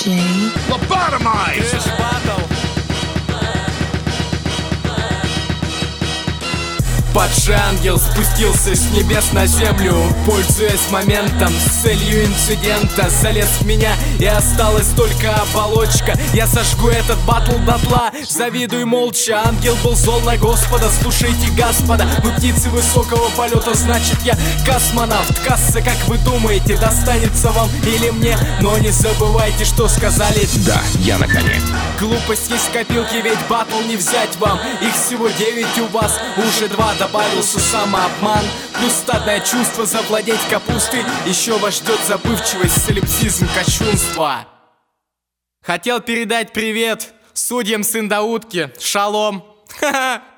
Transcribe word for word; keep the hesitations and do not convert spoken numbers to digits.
диджей. Lobotomize! Падший ангел спустился с небес на землю, пользуясь моментом, с целью инцидента залез в меня, и осталась только оболочка. Я сожгу этот батл дотла, завидуй молча. Ангел был зол на Господа, слушайте, господа. Вы птицы высокого полета, значит я космонавт. Касса, как вы думаете, достанется вам или мне? Но не забывайте, что сказали. Да, я на коне. Глупость есть в копилке, ведь батл не взять вам. Их всего девять, у вас уже два. Добавился самообман, плюс стадное чувство завладеть капустой. Еще вас ждет забывчивость, солипсизм, кощунство. Хотел передать привет судьям с Индаутки. Шалом. Ха-ха.